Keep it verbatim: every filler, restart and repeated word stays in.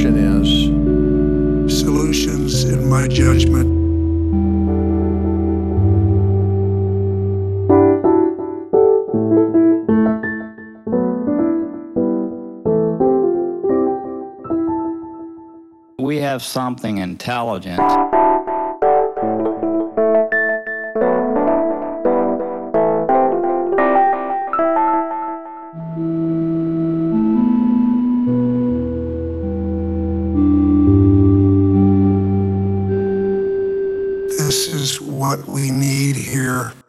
solution is. Solutions, in my judgment, we have something intelligent. this is what we need here.